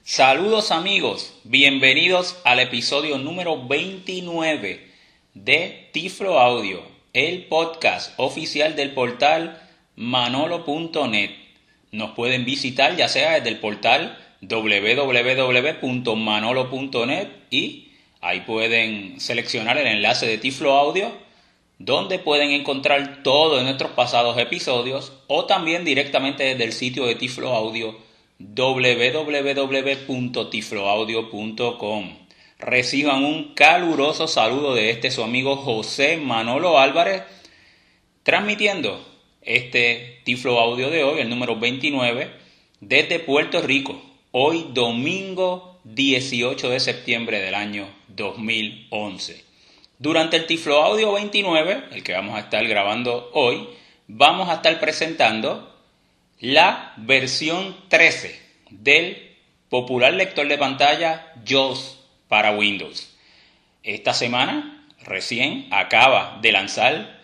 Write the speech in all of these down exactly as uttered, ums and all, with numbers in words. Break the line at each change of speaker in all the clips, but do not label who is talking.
Saludos amigos, bienvenidos al episodio número veintinueve de Tiflo Audio, el podcast oficial del portal manolo punto net. Nos pueden visitar ya sea desde el portal doble u doble u doble u punto manolo punto net y ahí pueden seleccionar el enlace de Tiflo Audio, donde pueden encontrar todos nuestros pasados episodios, o también directamente desde el sitio de Tiflo Audio, doble u doble u doble u punto tiflo audio punto com. Reciban un caluroso saludo de este su amigo José Manolo Álvarez, transmitiendo este Tiflo Audio de hoy, el número veintinueve, desde Puerto Rico, hoy domingo dieciocho de septiembre del año dos mil once. Durante el Tiflo Audio veintinueve, el que vamos a estar grabando hoy, vamos a estar presentando la versión trece del popular lector de pantalla JAWS para Windows. Esta semana recién acaba de lanzar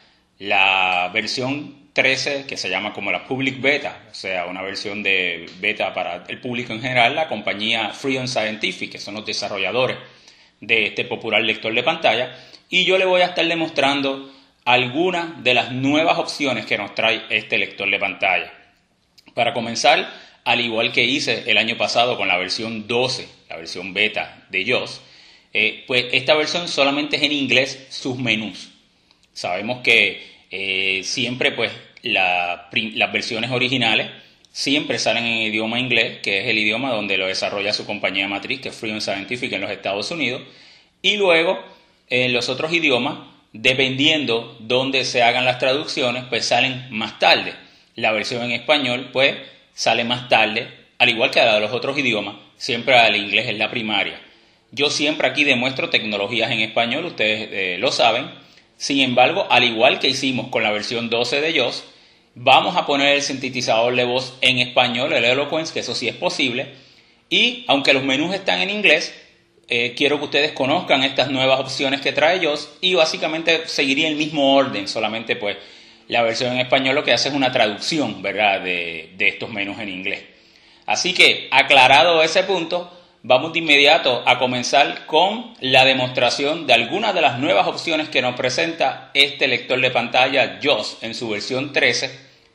la versión trece, que se llama como la Public Beta, o sea, una versión de beta para el público en general, la compañía Freedom Scientific, que son los desarrolladores de este popular lector de pantalla, y yo le voy a estar demostrando algunas de las nuevas opciones que nos trae este lector de pantalla. Para comenzar, al igual que hice el año pasado con la versión doce, la versión beta de JAWS, eh, pues esta versión solamente es en inglés sus menús. Sabemos que eh, siempre pues la, las versiones originales siempre salen en idioma inglés, que es el idioma donde lo desarrolla su compañía matriz, que es Freedom Scientific en los Estados Unidos, y luego en los otros idiomas, dependiendo dónde se hagan las traducciones, pues salen más tarde. La versión en español, pues, sale más tarde, al igual que la de los otros idiomas, siempre el inglés es la primaria. Yo siempre aquí demuestro tecnologías en español, ustedes eh, lo saben. Sin embargo, al igual que hicimos con la versión doce de JAWS, vamos a poner el sintetizador de voz en español, el Eloquence, que eso sí es posible. Y, aunque los menús están en inglés, eh, quiero que ustedes conozcan estas nuevas opciones que trae JAWS y básicamente seguiría el mismo orden, solamente pues la versión en español lo que hace es una traducción, ¿verdad?, de, de estos menús en inglés. Así que, aclarado ese punto, vamos de inmediato a comenzar con la demostración de algunas de las nuevas opciones que nos presenta este lector de pantalla JAWS en su versión trece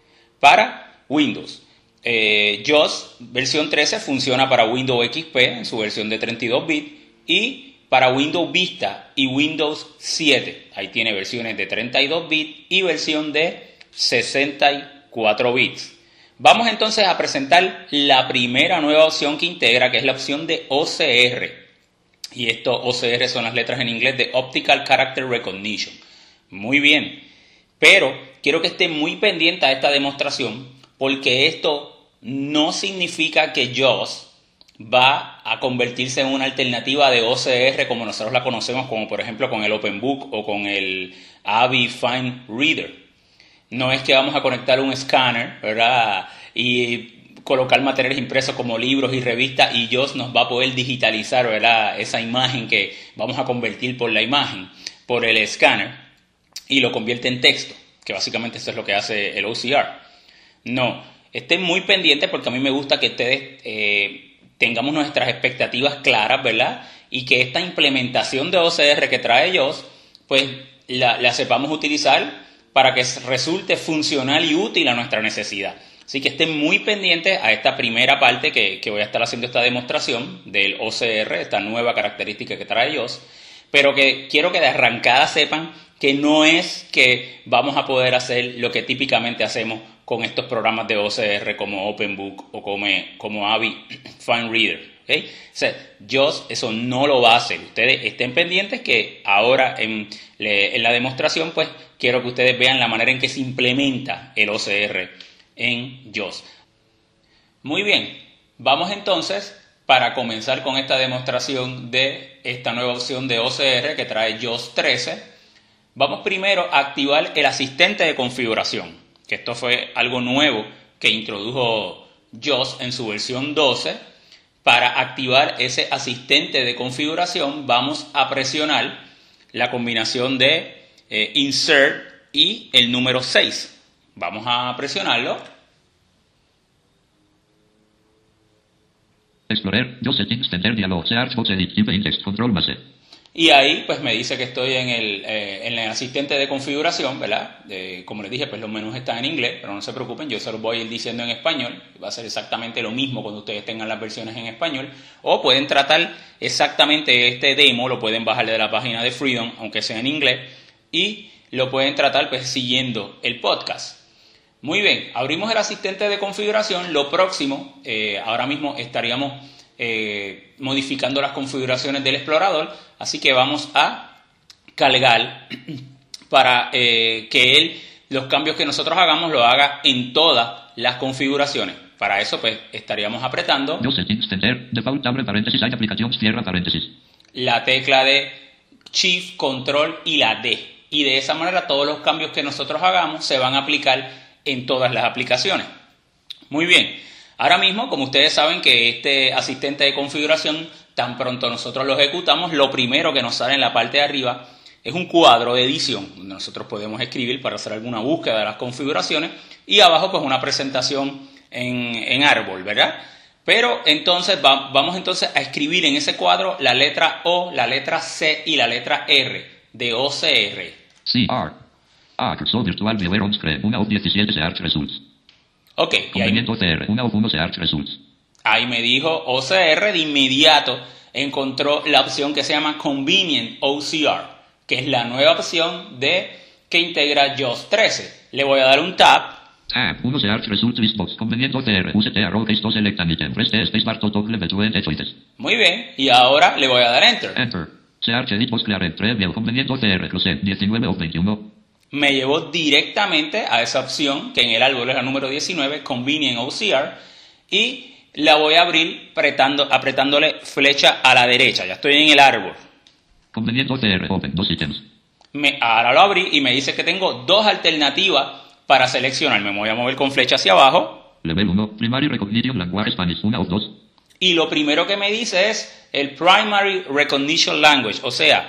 para Windows. Eh, JAWS versión trece funciona para Windows X P en su versión de treinta y dos bits y para Windows Vista y Windows siete. Ahí tiene versiones de treinta y dos bits y versión de sesenta y cuatro bits. Vamos entonces a presentar la primera nueva opción que integra, que es la opción de O C R. Y esto, O C R, son las letras en inglés de Optical Character Recognition. Muy bien, pero quiero que estén muy pendientes a esta demostración, porque esto no significa que JAWS va a convertirse en una alternativa de O C R como nosotros la conocemos, como por ejemplo con el OpenBook o con el A V I Fine Reader. No es que vamos a conectar un escáner, ¿verdad?, y colocar materiales impresos como libros y revistas y JAWS nos va a poder digitalizar, ¿verdad?, esa imagen que vamos a convertir por la imagen, por el escáner, y lo convierte en texto, que básicamente eso es lo que hace el O C R. No, estén muy pendientes porque a mí me gusta que ustedes eh, tengamos nuestras expectativas claras, ¿verdad? Y que esta implementación de O C R que trae JAWS, pues la, la sepamos utilizar para que resulte funcional y útil a nuestra necesidad. Así que estén muy pendientes a esta primera parte que, que voy a estar haciendo esta demostración del O C R, esta nueva característica que trae JAWS, pero que quiero que de arrancada sepan que no es que vamos a poder hacer lo que típicamente hacemos con estos programas de O C R como OpenBook o como, como A V I Fine Reader. ¿Okay? O sea, JAWS eso no lo va a hacer. Ustedes estén pendientes que ahora en, en la demostración pues quiero que ustedes vean la manera en que se implementa el O C R en JAWS. Muy bien, vamos entonces para comenzar con esta demostración de esta nueva opción de O C R que trae JAWS trece. Vamos primero a activar el asistente de configuración, que esto fue algo nuevo que introdujo JAWS en su versión doce. Para activar ese asistente de configuración vamos a presionar la combinación de eh, Insert y el número seis. Vamos a presionarlo.
Explorer, dos settings, tender dialog, search box edit, type in text, control más E.
Y ahí pues me dice que estoy en el, eh, en el asistente de configuración, ¿verdad? Eh, como les dije, pues los menús están en inglés, pero no se preocupen, yo se los voy a ir diciendo en español. Va a ser exactamente lo mismo cuando ustedes tengan las versiones en español. O pueden tratar exactamente este demo, lo pueden bajar de la página de Freedom, aunque sea en inglés, y lo pueden tratar pues siguiendo el podcast. Muy bien, abrimos el asistente de configuración. Lo próximo, eh, ahora mismo estaríamos eh, modificando las configuraciones del explorador, así que vamos a cargar para eh, que él, los cambios que nosotros hagamos, lo haga en todas las configuraciones. Para eso, pues, estaríamos apretando
Dos settings, tender, default, abre paréntesis, hay aplicación, cierra paréntesis.
la tecla de Shift, Control y la D. Y de esa manera todos los cambios que nosotros hagamos se van a aplicar en todas las aplicaciones. Muy bien. Ahora mismo, como ustedes saben que este asistente de configuración, tan pronto nosotros lo ejecutamos, lo primero que nos sale en la parte de arriba es un cuadro de edición, donde nosotros podemos escribir para hacer alguna búsqueda de las configuraciones, y abajo pues una presentación en, en árbol, ¿verdad? Pero entonces va, vamos entonces a escribir en ese cuadro la letra O, la letra C y la letra R de O C R.
C, R. A, cursor virtual viewer on screen, una O diecisiete search results.
Ok, y ahí,
Conveniente O C R, una O uno search results.
ahí me dijo O C R, de inmediato encontró la opción que se llama Convenient O C R, que es la nueva opción de que integra JAWS trece. Le voy a dar un tap.
Tab, uno search results list box, conveniente O C R, use T arrow case to select an item, press T spacebar to toggle between the choices.
Muy bien, y ahora le voy a dar Enter.
Enter. Search edit box clear entre view, conveniente O C R, close, diecinueve o veintiuno.
Me llevó directamente a esa opción, que en el árbol es la número diecinueve, Convenient O C R, y la voy a abrir apretando, apretándole flecha a la derecha. Ya estoy en el árbol.
Conveniente O C R, open, dos items.
Me, ahora lo abrí y me dice que tengo dos alternativas para seleccionar. Me voy a mover con flecha hacia abajo.
Level uno, Primary Recognition Language Spanish, una o dos.
Y lo primero que me dice es el Primary Recognition Language, o sea,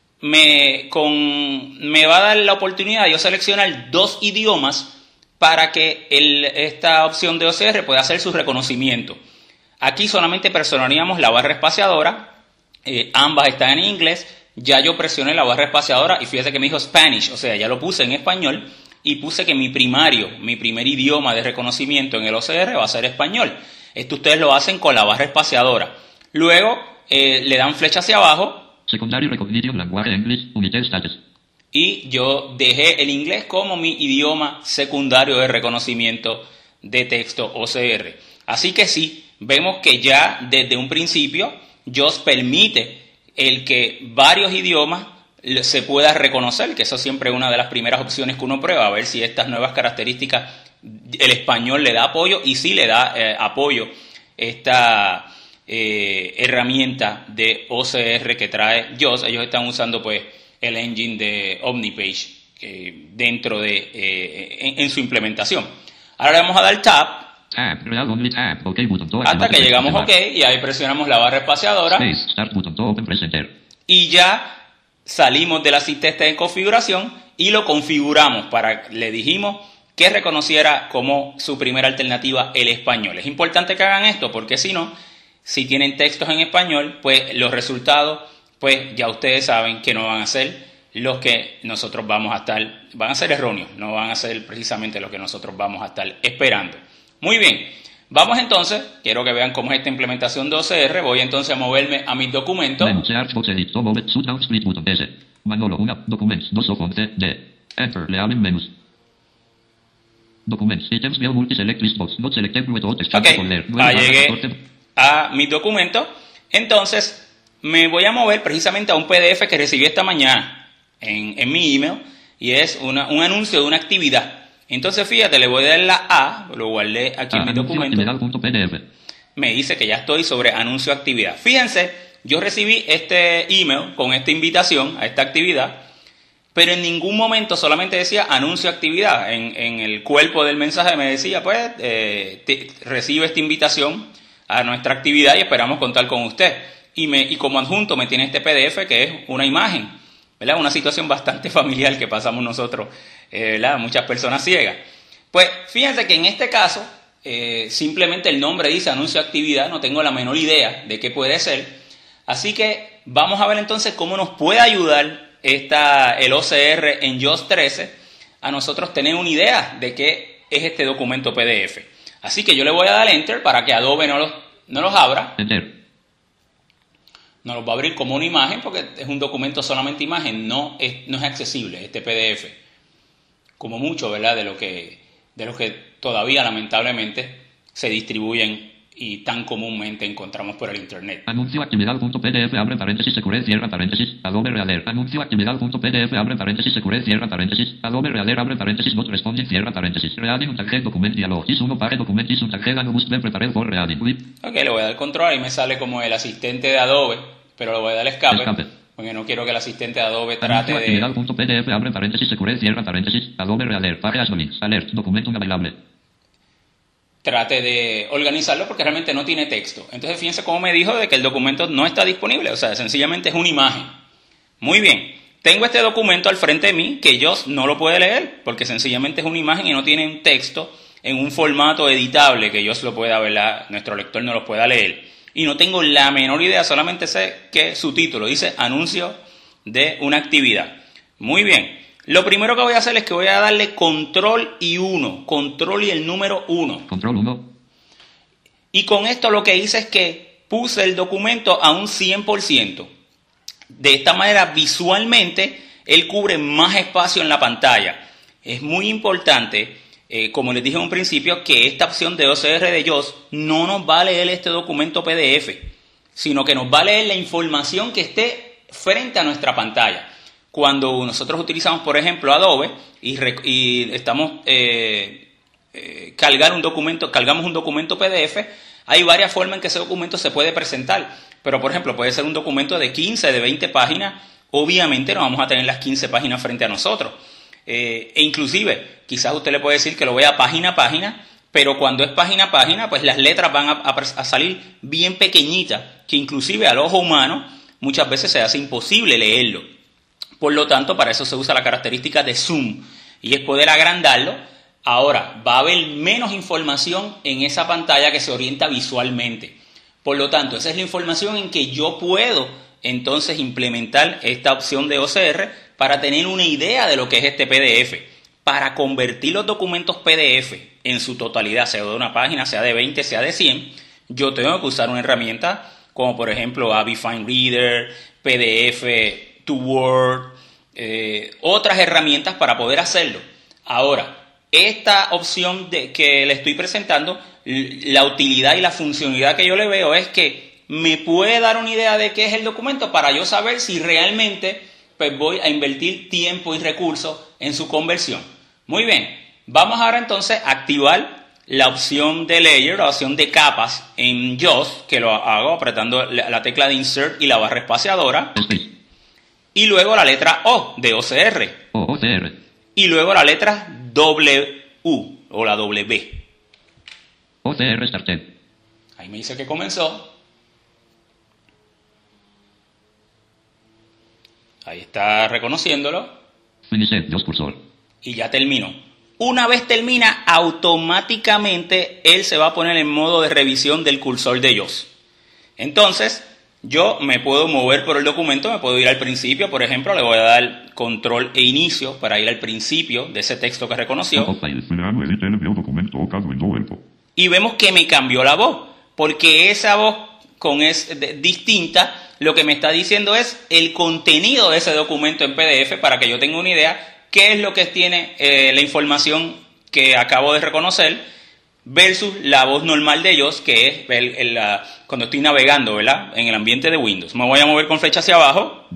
me, con, me va a dar la oportunidad de yo seleccionar dos idiomas para que el, esta opción de O C R pueda hacer su reconocimiento. Aquí solamente presionaríamos la barra espaciadora, eh, ambas están en inglés, ya yo presioné la barra espaciadora y fíjate que me dijo Spanish, o sea, ya lo puse en español y puse que mi primario, mi primer idioma de reconocimiento en el O C R va a ser español. Esto ustedes lo hacen con la barra espaciadora. Luego eh, le dan flecha hacia abajo.
Secondary Recognition Language English, United States.
Y yo dejé el inglés como mi idioma secundario de reconocimiento de texto O C R. Así que sí, vemos que ya desde un principio JAWS permite el que varios idiomas se pueda reconocer, que eso siempre es una de las primeras opciones que uno prueba, a ver si estas nuevas características el español le da apoyo, y sí le da eh, apoyo esta eh, herramienta de O C R que trae JAWS. Ellos están usando pues el engine de Omnipage eh, dentro de eh, en, en su implementación. Ahora le vamos a dar tab,
Tab, real only tab, OK button to
hasta que llegamos OK, y ahí presionamos la barra espaciadora.
Space, start button to open, press enter.
Y ya salimos del asistente de configuración y lo configuramos para, le dijimos que reconociera como su primera alternativa el español. Es importante que hagan esto porque si no, si tienen textos en español, pues los resultados, pues ya ustedes saben que no van a ser los que nosotros vamos a estar, van a ser erróneos, no van a ser precisamente los que nosotros vamos a estar esperando. Muy bien, vamos entonces, quiero que vean cómo es esta implementación de O C R, voy entonces a moverme a mis documentos.
Menu, search box edit, to move, shoot down, split button, S. Manolo, una, documents, dos of once, D. Enter, le abren menús. Documents, items, view, multi-select, list box, not selected, with all text,
Ok, ahí llegué a mis documentos. Entonces, me voy a mover precisamente a un P D F que recibí esta mañana en, en mi email, y es una, un anuncio de una actividad. Entonces, fíjate, le voy a dar la A, lo guardé aquí ah, en mi documento. Me dice que ya estoy sobre anuncio de actividad. Fíjense, yo recibí este email con esta invitación a esta actividad, pero en ningún momento solamente decía anuncio de actividad. En, en el cuerpo del mensaje me decía, pues, eh, te, recibe esta invitación a nuestra actividad y esperamos contar con usted. Y, me, y como adjunto me tiene este P D F que es una imagen, ¿verdad? Una situación bastante familiar que pasamos nosotros, eh, ¿verdad? Muchas personas ciegas. Pues fíjense que en este caso, Eh, simplemente el nombre dice anuncio de actividad, no tengo la menor idea de qué puede ser. Así que vamos a ver entonces cómo nos puede ayudar esta, el O C R en JAWS trece a nosotros tener una idea de qué es este documento P D F. Así que yo le voy a dar Enter para que Adobe no los, no los abra.
Enter.
No los va a abrir como una imagen porque es un documento solamente imagen, no es, no es accesible este P D F. Como mucho, ¿verdad? De lo que, de lo que todavía lamentablemente se distribuyen y tan comúnmente encontramos por el internet.
Anuncio actividad.pdf, abre paréntesis, secure, cierra paréntesis, Adobe Reader. Anuncio actividad.pdf, abre paréntesis, secure, cierra paréntesis, Adobe Reader, abre paréntesis, not responding, cierra paréntesis. Reading un tag document dialog. Is uno page document is un tag and must be prepared for reading.
Ok, le voy a dar control y me sale como el asistente de Adobe, pero le voy a dar escape.
Escape.
Porque no quiero que el asistente de Adobe trate
Anuncio
de...
actividad.pdf, abre paréntesis, secure, cierra paréntesis, Adobe Reader. Páginas no links. Alert. Documento navegable.
trate de organizarlo porque realmente no tiene texto. Entonces fíjense cómo me dijo de que el documento no está disponible, o sea, sencillamente es una imagen. Muy bien, tengo este documento al frente de mí que yo no lo puedo leer porque sencillamente es una imagen y no tiene un texto en un formato editable que yo lo pueda, ¿verdad? Nuestro lector no lo pueda leer. Y no tengo la menor idea, solamente sé que su título dice anuncio de una actividad. Muy bien. Lo primero que voy a hacer es que voy a darle control y uno, control y el número uno.
Control uno.
Y con esto lo que hice es que puse el documento a un cien por ciento. De esta manera, visualmente, él cubre más espacio en la pantalla. Es muy importante, eh, como les dije en un principio, que esta opción de O C R de JAWS no nos va a leer este documento P D F, sino que nos va a leer la información que esté frente a nuestra pantalla. Cuando nosotros utilizamos, por ejemplo, Adobe y, y estamos eh, eh, cargar un documento, cargamos un documento P D F, hay varias formas en que ese documento se puede presentar. Pero, por ejemplo, puede ser un documento de quince, de veinte páginas. Obviamente no vamos a tener las quince páginas frente a nosotros. Eh, e inclusive, quizás usted le puede decir que lo vea página a página, pero cuando es página a página, pues las letras van a, a, a salir bien pequeñitas, que inclusive al ojo humano muchas veces se hace imposible leerlo. Por lo tanto, para eso se usa la característica de zoom y es poder agrandarlo. Ahora, va a haber menos información en esa pantalla que se orienta visualmente. Por lo tanto, esa es la información en que yo puedo entonces implementar esta opción de O C R para tener una idea de lo que es este P D F. Para convertir los documentos P D F en su totalidad, sea de una página, sea de veinte, sea de cien, yo tengo que usar una herramienta como por ejemplo Avi Fine Reader, P D F to Word, eh, otras herramientas para poder hacerlo. Ahora, esta opción de, que le estoy presentando, la utilidad y la funcionalidad que yo le veo es que me puede dar una idea de qué es el documento para yo saber si realmente pues, voy a invertir tiempo y recursos en su conversión. Muy bien, vamos ahora entonces a activar la opción de layer, la opción de capas en JAWS, que lo hago apretando la, la tecla de Insert y la barra espaciadora.
Space.
Y luego la letra O de O C R.
O, O C R.
Y luego la letra W o la W.
O C R Started.
Ahí me dice que comenzó. Ahí está reconociéndolo.
Finish JAWS cursor.
Y ya terminó. Una vez termina, automáticamente él se va a poner en modo de revisión del cursor de JAWS. Entonces, yo me puedo mover por el documento, me puedo ir al principio, por ejemplo, le voy a dar control e inicio para ir al principio de ese texto que reconoció. Y vemos que me cambió la voz, porque esa voz con es de, distinta, lo que me está diciendo es el contenido de ese documento en P D F para que yo tenga una idea qué es lo que tiene eh, la información que acabo de reconocer versus la voz normal de ellos, que es el, el, la, cuando estoy navegando, ¿verdad? En el ambiente de Windows. Me voy a mover con flecha hacia abajo.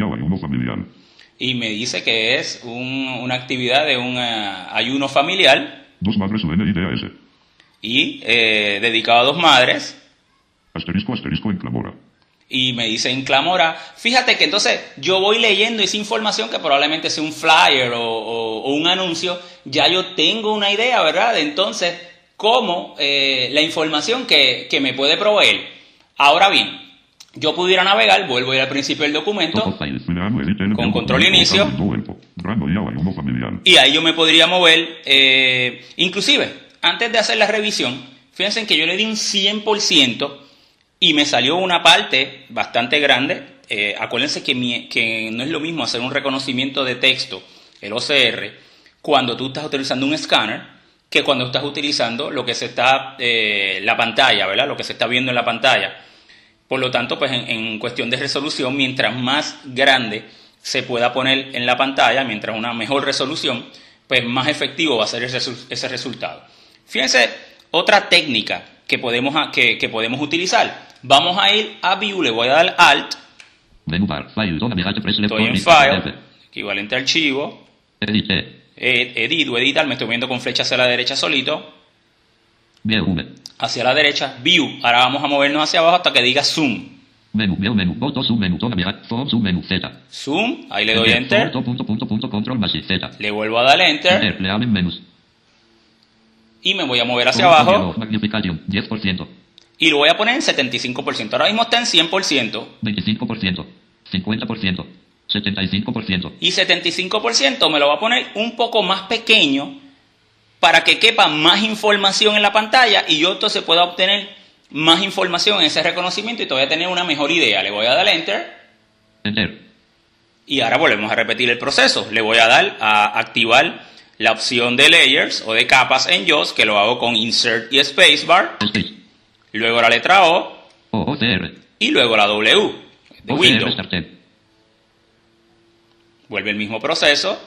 Y me dice que es un, una actividad de un uh, ayuno familiar.
Dos madres U N I D A S.
Y eh, dedicado a dos madres.
Asterisco, asterisco en Clamora.
Y me dice en Clamora. Fíjate que entonces yo voy leyendo esa información que probablemente sea un flyer o, o, o un anuncio. Ya yo tengo una idea, ¿verdad? Entonces, cómo eh, la información que, que me puede proveer. Ahora bien, yo pudiera navegar, vuelvo a ir al principio del documento, con control e inicio, y ahí yo me podría mover, eh, inclusive, antes de hacer la revisión, fíjense que yo le di un cien por ciento y me salió una parte bastante grande. Eh, acuérdense que, mi, que no es lo mismo hacer un reconocimiento de texto, el O C R, cuando tú estás utilizando un escáner, que cuando estás utilizando lo que se está, eh, la pantalla, ¿verdad? Lo que se está viendo en la pantalla. Por lo tanto, pues en, en cuestión de resolución, mientras más grande se pueda poner en la pantalla, mientras una mejor resolución, pues más efectivo va a ser ese, ese resultado. Fíjense, otra técnica que podemos, que, que podemos utilizar. Vamos a ir a View, le voy a dar Alt.
Menú bar, file, zona, mirate, press, left,
Estoy en
list,
File,
F.
equivalente a archivo.
Edit, E.
Ed- Edit o editar, me estoy moviendo con flecha hacia la derecha solito.
View, V.
Hacia la derecha, View. Ahora vamos a movernos hacia abajo hasta que diga Zoom.
Menú, view, menú, voto, zoom, menú, zona, mirate, zoom, zoom, menú, Z.
Zoom, ahí le doy Enter.
Punto, punto, punto, punto, control, más, Z.
Le vuelvo a dar Enter.
Enter, le abren menús.
Y me voy a mover hacia
Punto,
abajo.
diálogo, magnificación, diez por ciento.
Y lo voy a poner en setenta y cinco por ciento. Ahora mismo está en cien por ciento.
veinticinco por ciento. cincuenta por ciento. setenta y cinco por ciento.
Y setenta y cinco por ciento me lo va a poner un poco más pequeño para que quepa más información en la pantalla y yo entonces pueda obtener más información en ese reconocimiento y todavía tener una mejor idea. Le voy a dar Enter.
Enter.
Y ahora volvemos a repetir el proceso. Le voy a dar a activar la opción de Layers o de capas en JAWS, que lo hago con Insert y Spacebar.
Space.
Luego la letra O
O, O, C, R.
y luego la W de
O, C, R,
Windows.
Started.
Vuelve el mismo proceso.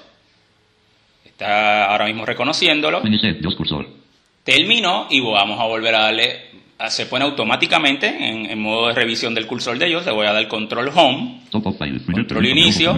Está ahora mismo reconociéndolo.
Iniciar, Dios cursor.
Terminó y vamos a volver a darle. Se pone automáticamente en, en modo de revisión del cursor de ellos. Le voy a dar Control Home.
Top of file.
Control inicio.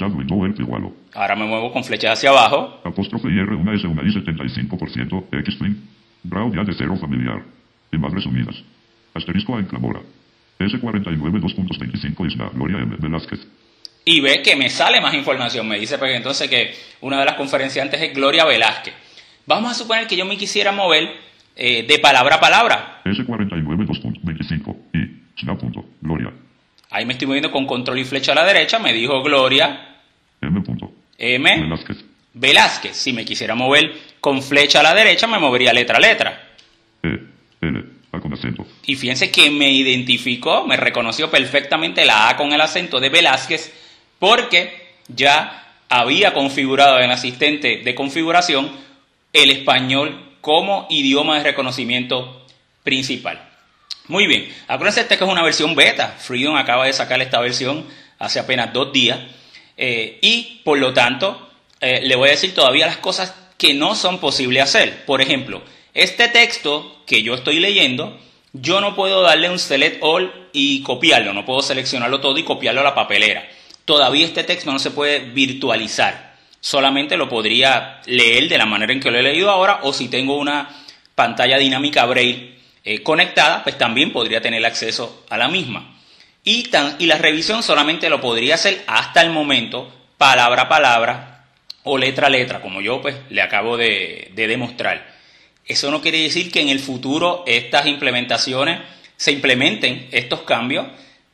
Ahora me muevo con flecha hacia abajo.
Apóstrofe I R, una S, una I, setenta y cinco por ciento, Xstring. Raw ya de cero familiar. Y más resumidas. Asterisco a enclamora. S cuarenta y nueve, dos punto veinticinco, Isla, Gloria M. Velázquez.
Y ve que me sale más información. Me dice pues, entonces que una de las conferenciantes es Gloria Velázquez. Vamos a suponer que yo me quisiera mover eh, de palabra a palabra.
S cuarenta y nueve, dos punto veinticinco, I, Isla, punto, Gloria.
Ahí me estoy moviendo con control y flecha a la derecha. Me dijo Gloria
M. punto,
M.
Velázquez.
Velázquez. Si me quisiera mover con flecha a la derecha, me movería letra a letra.
E, L, A con acento.
Y fíjense que me identificó, me reconoció perfectamente la A con el acento de Velázquez, porque ya había configurado en el asistente de configuración el español como idioma de reconocimiento principal. Muy bien, acuérdense esta que es una versión beta. Freedom acaba de sacar esta versión hace apenas dos días. Eh, y por lo tanto, eh, le voy a decir todavía las cosas que no son posibles hacer. Por ejemplo, este texto que yo estoy leyendo, yo no puedo darle un Select All y copiarlo. No puedo seleccionarlo todo y copiarlo a la papelera. Todavía este texto no se puede virtualizar. Solamente lo podría leer de la manera en que lo he leído ahora, o si tengo una pantalla dinámica Braille eh, conectada, pues también podría tener acceso a la misma. Y, tan, y la revisión solamente lo podría hacer hasta el momento, palabra a palabra o letra a letra, como yo pues le acabo de, de demostrar. Eso no quiere decir que en el futuro estas implementaciones se implementen estos cambios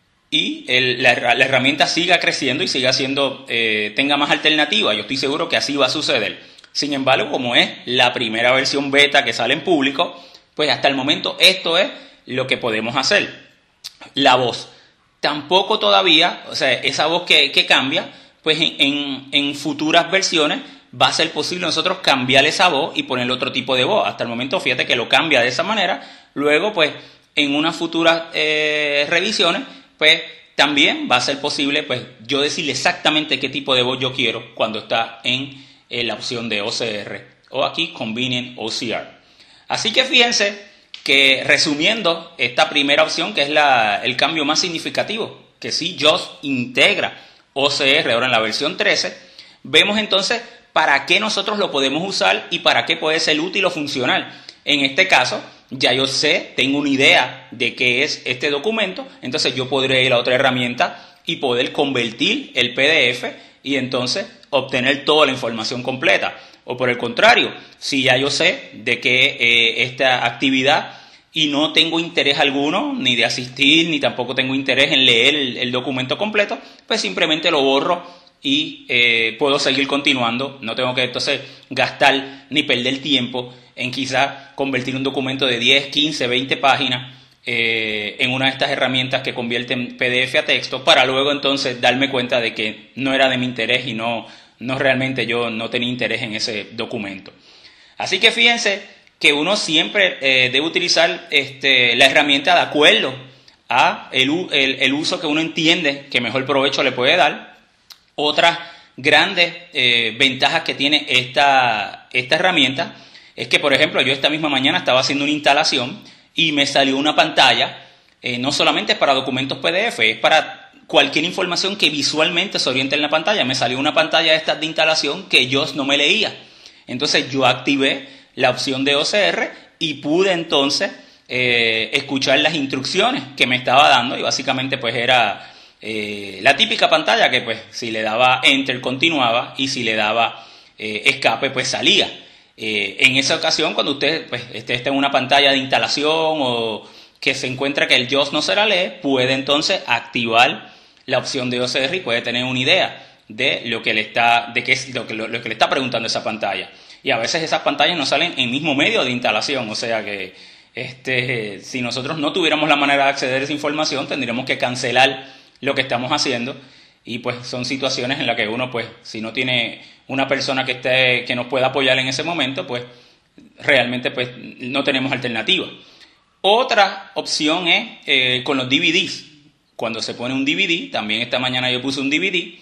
y el, la, la herramienta siga creciendo y siga siendo, eh, tenga más alternativas. Yo estoy seguro que así va a suceder. Sin embargo, como es la primera versión beta que sale en público, pues hasta el momento esto es lo que podemos hacer. La voz. Tampoco todavía, o sea, esa voz que, que cambia, pues en, en, en futuras versiones va a ser posible nosotros cambiar esa voz y poner otro tipo de voz. Hasta el momento, fíjate que lo cambia de esa manera. Luego, pues, en unas futuras eh, revisiones, pues, también va a ser posible, pues, yo decirle exactamente qué tipo de voz yo quiero cuando está en eh, la opción de O C R o aquí Convenient O C R. Así que fíjense que, resumiendo, esta primera opción, que es la, el cambio más significativo, que sí, JAWS integra O C R ahora en la versión trece, vemos entonces para qué nosotros lo podemos usar y para qué puede ser útil o funcional. En este caso, ya yo sé, tengo una idea de qué es este documento, entonces yo podré ir a otra herramienta y poder convertir el P D F y entonces obtener toda la información completa. O por el contrario, si ya yo sé de qué eh, esta actividad y no tengo interés alguno, ni de asistir, ni tampoco tengo interés en leer el, el documento completo, pues simplemente lo borro y eh, puedo seguir continuando. No tengo que entonces gastar ni perder tiempo en quizás convertir un documento de diez, quince, veinte páginas eh, en una de estas herramientas que convierten P D F a texto, para luego entonces darme cuenta de que no era de mi interés y no, no realmente yo no tenía interés en ese documento. Así que fíjense que uno siempre eh, debe utilizar este, la herramienta de acuerdo a el, el, el uso que uno entiende que mejor provecho le puede dar. Otras grandes eh, ventajas que tiene esta, esta herramienta es que, por ejemplo, yo esta misma mañana estaba haciendo una instalación y me salió una pantalla, eh, no solamente para documentos P D F, es para cualquier información que visualmente se oriente en la pantalla. Me salió una pantalla de estas de instalación que yo no me leía. Entonces yo activé la opción de O C R y pude entonces eh, escuchar las instrucciones que me estaba dando, y básicamente pues era eh, la típica pantalla que pues si le daba Enter continuaba y si le daba eh, escape pues salía. Eh, en esa ocasión, cuando usted pues, esté, esté en una pantalla de instalación o que se encuentra que el J A W S no se la lee, puede entonces activar la opción de O C R y puede tener una idea de lo que le está, de qué es lo que, lo, lo que le está preguntando esa pantalla. Y a veces esas pantallas no salen en el mismo medio de instalación, o sea que este, si nosotros no tuviéramos la manera de acceder a esa información, tendríamos que cancelar lo que estamos haciendo. Y pues son situaciones en las que uno, pues, si no tiene una persona que esté, que nos pueda apoyar en ese momento, pues realmente pues no tenemos alternativa. Otra opción es eh, con los D V Ds. Cuando se pone un D V D, también esta mañana yo puse un D V D,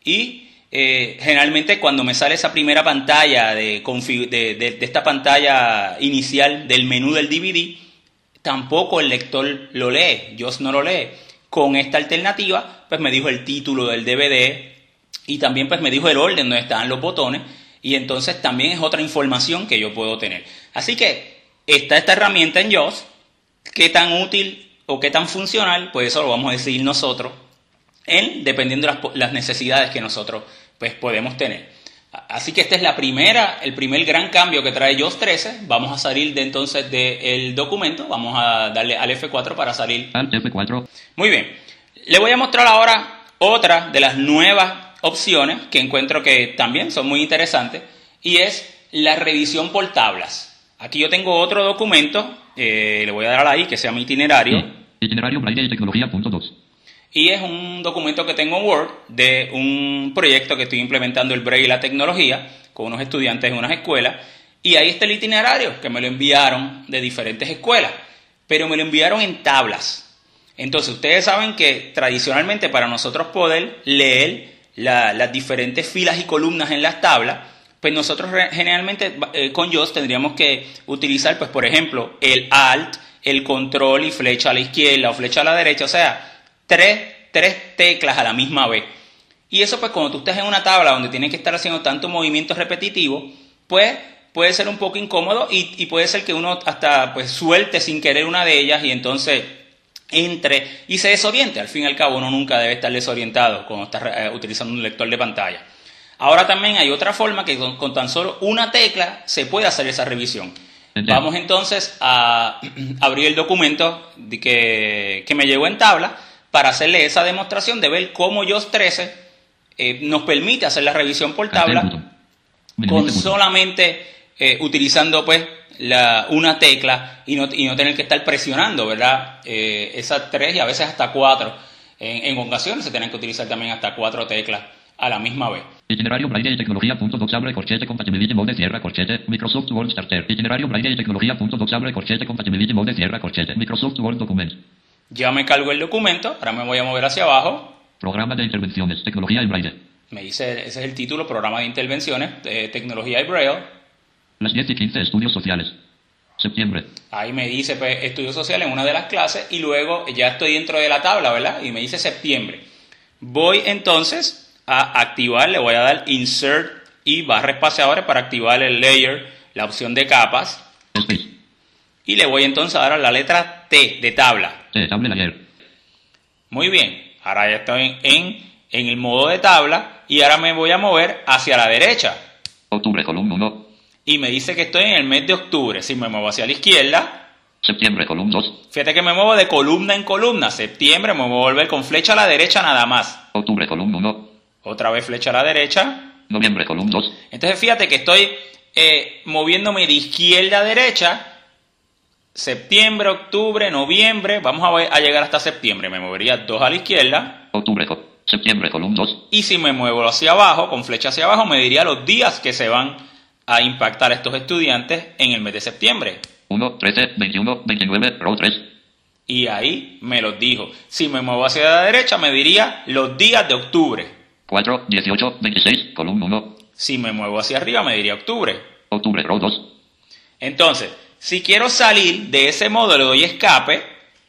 y eh, generalmente cuando me sale esa primera pantalla de, de, de, de esta pantalla inicial del menú del D V D, tampoco el lector lo lee, J A W S no lo lee. Con esta alternativa, pues me dijo el título del D V D y también pues me dijo el orden donde estaban los botones, y entonces también es otra información que yo puedo tener. Así que está esta herramienta en J A W S. ¿Qué tan útil o qué tan funcional? Pues eso lo vamos a decidir nosotros, en, dependiendo de las, las necesidades que nosotros pues podemos tener. Así que esta es la primera, el primer gran cambio que trae J A W S trece. Vamos a salir de entonces del documento. Vamos a darle al F cuatro para salir.
Alt F cuatro.
Muy bien. Le voy a mostrar ahora otra de las nuevas opciones que encuentro que también son muy interesantes, y es la revisión por tablas. Aquí yo tengo otro documento, eh, le voy a dar ahí, que se llama itinerario.
Sí. Itinerario Braille y tecnología punto dos.
Y es un documento que tengo en Word de un proyecto que estoy implementando, el Braille y la tecnología, con unos estudiantes en unas escuelas. Y ahí está el itinerario, que me lo enviaron de diferentes escuelas, pero me lo enviaron en tablas. Entonces, ustedes saben que tradicionalmente para nosotros poder leer la, las diferentes filas y columnas en las tablas, pues nosotros generalmente eh, con J A W S tendríamos que utilizar, pues por ejemplo, el Alt, el Control y flecha a la izquierda o flecha a la derecha, o sea, tres, tres teclas a la misma vez. Y eso pues cuando tú estás en una tabla donde tienes que estar haciendo tantos movimientos repetitivos, pues puede ser un poco incómodo y, y puede ser que uno hasta pues suelte sin querer una de ellas y entonces entre y se desoriente. Al fin y al cabo uno nunca debe estar desorientado cuando está eh, utilizando un lector de pantalla. Ahora también hay otra forma que con, con tan solo una tecla se puede hacer esa revisión. Entiendo. Vamos entonces a abrir el documento de que, que me llegó en tabla para hacerle esa demostración de ver cómo J A W S trece eh, nos permite hacer la revisión por tabla con solamente eh, utilizando pues la, una tecla y no, y no tener que estar presionando, ¿verdad? Eh, esas tres y a veces hasta cuatro. En, en ocasiones se tienen que utilizar también hasta cuatro teclas a la misma vez.
Itinerario Braille y tecnología punto dos abre corchete compatibility mode cierra corchete Microsoft Word Starter. Itinerario Braille y tecnología punto dos abre corchete compatibility mode cierra corchete Microsoft Word Document.
Ya me cargo el documento, ahora me voy a mover hacia abajo.
Programa de intervenciones, tecnología y Braille.
Me dice, ese es el título, programa de intervenciones, eh, tecnología y Braille.
Las diez y quince, estudios sociales. Septiembre.
Ahí me dice pues, estudios sociales en una de las clases y luego ya estoy dentro de la tabla, ¿verdad? Y me dice septiembre. Voy entonces a activar, le voy a dar Insert y barra espaciadora para activar el layer, la opción de capas.
Space.
Y le voy entonces a dar a la letra T de tabla.
T, tabla layer.
Muy bien, ahora ya estoy en, en el modo de tabla y ahora me voy a mover hacia la derecha.
Octubre, columna uno.
Y me dice que estoy en el mes de octubre. Si me muevo hacia la izquierda,
septiembre, columna dos.
Fíjate que me muevo de columna en columna. Septiembre me voy a volver con flecha a la derecha nada más.
Octubre, columna uno.
Otra vez flecha a la derecha.
Noviembre, column dos.
Entonces fíjate que estoy eh, moviéndome de izquierda a derecha. Septiembre, octubre, noviembre. Vamos a, a llegar hasta septiembre. Me movería dos a la izquierda.
Octubre, co septiembre, column dos.
Y si me muevo hacia abajo, con flecha hacia abajo, me diría los días que se van a impactar estos estudiantes en el mes de septiembre.
uno, trece, veintiuno, veintinueve, row tres.
Y ahí me los dijo. Si me muevo hacia la derecha, me diría los días de octubre.
cuatro, dieciocho, veintiséis, column uno.
Si me muevo hacia arriba, me diría octubre.
Octubre, row dos.
Entonces, si quiero salir de ese modo, le doy escape.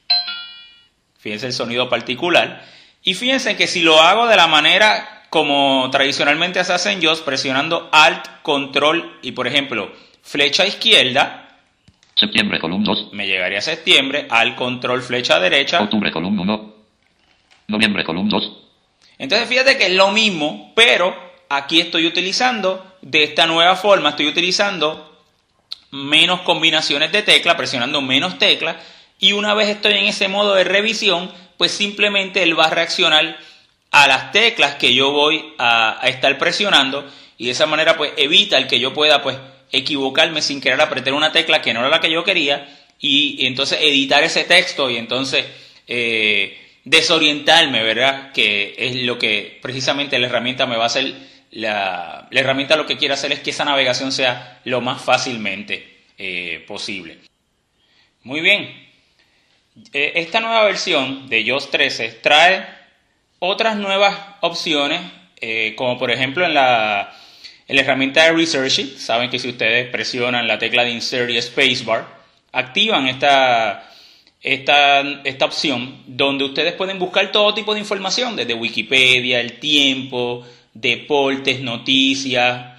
Fíjense el sonido particular. Y fíjense que si lo hago de la manera como tradicionalmente se hace en JAWS, presionando Alt, Control y, por ejemplo, flecha izquierda.
Septiembre, column dos.
Me llegaría a septiembre. Alt, Control, flecha derecha.
Octubre, column uno. Noviembre, column dos.
Entonces fíjate que es lo mismo, pero aquí estoy utilizando de esta nueva forma, estoy utilizando menos combinaciones de tecla, presionando menos teclas, y una vez estoy en ese modo de revisión, pues simplemente él va a reaccionar a las teclas que yo voy a, a estar presionando, y de esa manera pues evita el que yo pueda pues equivocarme sin querer apretar una tecla que no era la que yo quería, y, y entonces editar ese texto y entonces eh, desorientarme, ¿verdad? Que es lo que precisamente la herramienta me va a hacer. La, la herramienta lo que quiere hacer es que esa navegación sea lo más fácilmente eh, posible. Muy bien. Eh, esta nueva versión de JAWS trece trae otras nuevas opciones, eh, como por ejemplo en la, en la herramienta de Research It. Saben que si ustedes presionan la tecla de Insert y Spacebar, activan esta, esta, esta opción donde ustedes pueden buscar todo tipo de información, desde Wikipedia, El Tiempo, deportes, noticias,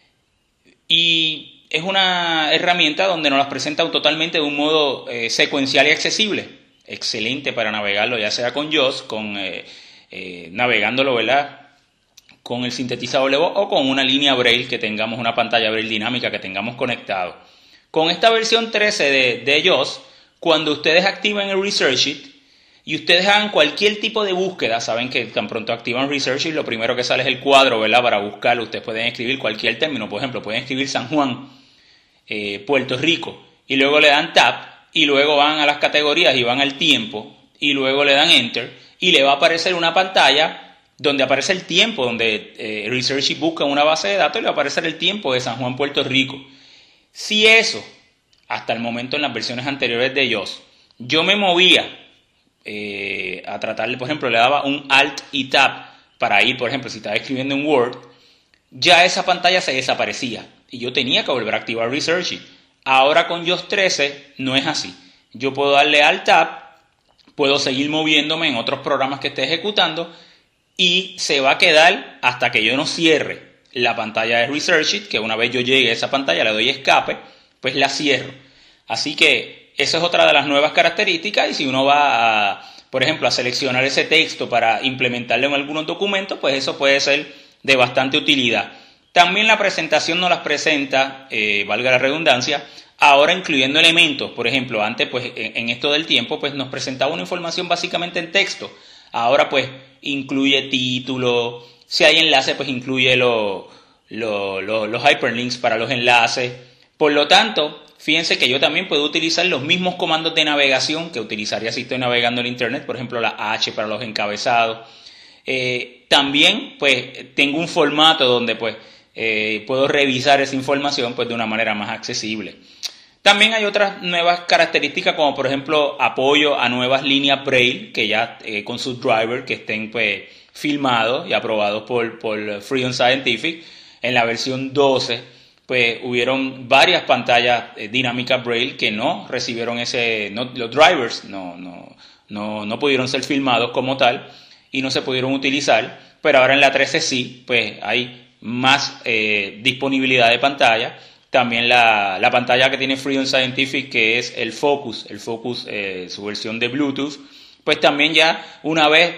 y es una herramienta donde nos las presenta totalmente de un modo eh, secuencial y accesible. Excelente para navegarlo, ya sea con JAWS, con eh, eh, navegándolo, ¿verdad?, con el sintetizador de voz o con una línea Braille que tengamos, una pantalla Braille dinámica que tengamos conectado. Con esta versión trece de, de JAWS, cuando ustedes activen el Research It y ustedes hagan cualquier tipo de búsqueda, saben que tan pronto activan Research It, lo primero que sale es el cuadro, ¿verdad?, para buscarlo. Ustedes pueden escribir cualquier término, por ejemplo, pueden escribir San Juan, eh, Puerto Rico, y luego le dan Tab, y luego van a las categorías y van al tiempo, y luego le dan Enter, y le va a aparecer una pantalla donde aparece el tiempo, donde eh, Research It busca una base de datos y le va a aparecer el tiempo de San Juan, Puerto Rico. Si eso, hasta el momento en las versiones anteriores de JAWS, yo me movía eh, a tratar, por ejemplo, le daba un Alt y Tab para ir, por ejemplo, si estaba escribiendo en Word, ya esa pantalla se desaparecía y yo tenía que volver a activar Research It. Ahora con JAWS trece no es así. Yo puedo darle Alt Tab, puedo seguir moviéndome en otros programas que esté ejecutando y se va a quedar hasta que yo no cierre la pantalla de Research It, que una vez yo llegue a esa pantalla, le doy escape, pues la cierro. Así que esa es otra de las nuevas características, y si uno va a, por ejemplo, a seleccionar ese texto para implementarlo en algunos documentos, pues eso puede ser de bastante utilidad. También la presentación nos las presenta, eh, valga la redundancia, ahora incluyendo elementos. Por ejemplo, antes pues en, en esto del tiempo pues nos presentaba una información básicamente en texto. Ahora pues incluye título, si hay enlace pues incluye lo, lo, lo, los hyperlinks para los enlaces. Por lo tanto, fíjense que yo también puedo utilizar los mismos comandos de navegación que utilizaría si estoy navegando en internet, por ejemplo la H para los encabezados. Eh, también pues tengo un formato donde pues eh, puedo revisar esa información pues de una manera más accesible. También hay otras nuevas características, como por ejemplo apoyo a nuevas líneas Braille que ya eh, con sus drivers que estén pues filmados y aprobados por, por Freedom Scientific. En la versión doce pues hubieron varias pantallas eh, dinámicas Braille que no recibieron ese, no, los drivers no, no, no, no pudieron ser filmados como tal y no se pudieron utilizar, pero ahora en la trece sí, pues hay más eh, disponibilidad de pantalla. También la, la pantalla que tiene Freedom Scientific, que es el Focus, el Focus, eh, su versión de Bluetooth, pues también ya una vez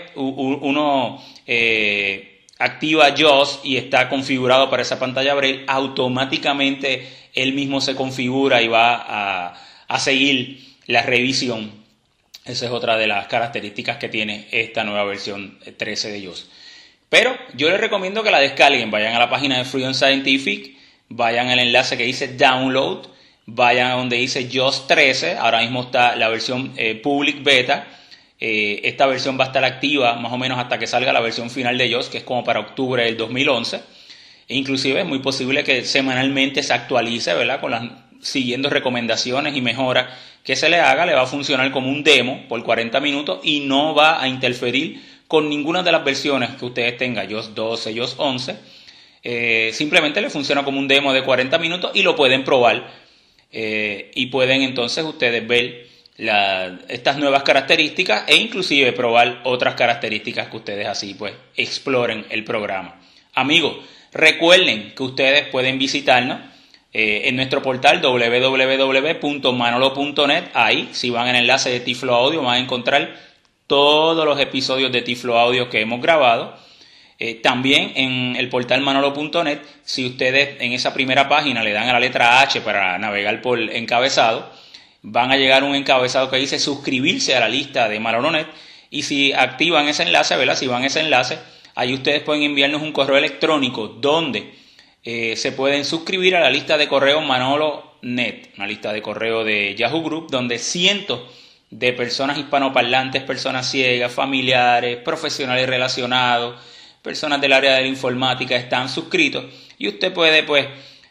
uno eh, activa JAWS y está configurado para esa pantalla Braille, automáticamente él mismo se configura y va a, a seguir la revisión. Esa es otra de las características que tiene esta nueva versión trece de JAWS. Pero yo les recomiendo que la descarguen, vayan a la página de Freedom Scientific, vayan al enlace que dice Download, vayan a donde dice JAWS trece, ahora mismo está la versión eh, Public Beta, eh, esta versión va a estar activa más o menos hasta que salga la versión final de JAWS, que es como para octubre del dos mil once, e inclusive es muy posible que semanalmente se actualice, ¿verdad? Con las, siguiendo recomendaciones y mejoras que se le haga, le va a funcionar como un demo por cuarenta minutos y no va a interferir con ninguna de las versiones que ustedes tengan, JAWS doce, JAWS once, eh, simplemente le funciona como un demo de cuarenta minutos y lo pueden probar eh, y pueden entonces ustedes ver la, estas nuevas características e inclusive probar otras características que ustedes así pues exploren el programa. Amigos, recuerden que ustedes pueden visitarnos eh, en nuestro portal doble u doble u doble u punto manolo punto net, ahí si van al enlace de Tiflo Audio van a encontrar todos los episodios de Tiflo Audio que hemos grabado. Eh, también en el portal manolo punto net, si ustedes en esa primera página le dan a la letra H para navegar por encabezado, van a llegar a un encabezado que dice suscribirse a la lista de Manolo.net, y si activan ese enlace, ¿verdad? Si van a ese enlace, ahí ustedes pueden enviarnos un correo electrónico donde eh, se pueden suscribir a la lista de correo Manolo.net, una lista de correo de Yahoo Group, donde cientos de personas hispanoparlantes, personas ciegas, familiares, profesionales relacionados, personas del área de la informática están suscritos, y usted puede pues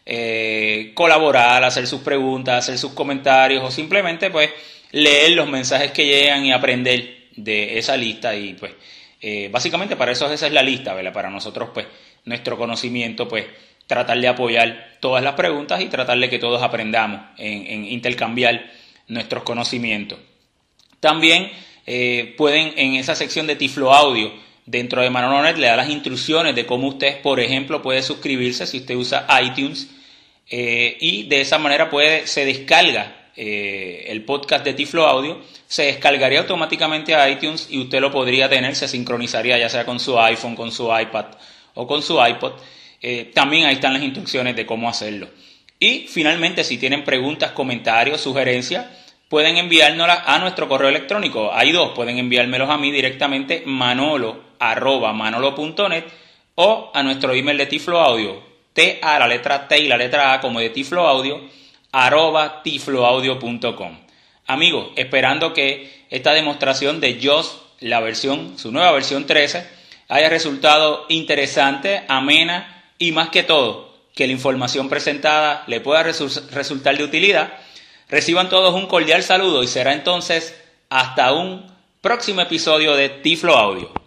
eh, colaborar, hacer sus preguntas, hacer sus comentarios o simplemente pues leer los mensajes que llegan y aprender de esa lista. Y pues eh, básicamente para eso esa es la lista, ¿verdad? Para nosotros pues nuestro conocimiento pues tratar de apoyar todas las preguntas y tratar de que todos aprendamos en, en intercambiar nuestros conocimientos. También eh, pueden en esa sección de Tiflo Audio dentro de Manolo.net le da las instrucciones de cómo usted, por ejemplo, puede suscribirse si usted usa iTunes eh, y de esa manera puede se descarga eh, el podcast de Tiflo Audio, se descargaría automáticamente a iTunes y usted lo podría tener, se sincronizaría ya sea con su iPhone, con su iPad o con su iPod. Eh, también ahí están las instrucciones de cómo hacerlo. Y finalmente, si tienen preguntas, comentarios, sugerencias, pueden enviárnoslas a nuestro correo electrónico. Hay dos, pueden enviármelos a mí directamente, manolo arroba manolo punto net, o a nuestro email de Tiflo Audio, T A, la letra T y la letra A como de Tiflo Audio, arroba tifloaudio punto com. Amigos, esperando que esta demostración de JAWS, la versión, su nueva versión trece, haya resultado interesante, amena y más que todo, que la información presentada le pueda resu- resultar de utilidad. Reciban todos un cordial saludo y será entonces hasta un próximo episodio de Tiflo Audio.